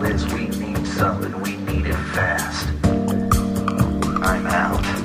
trouble is we need something, we need it fast. I'm out.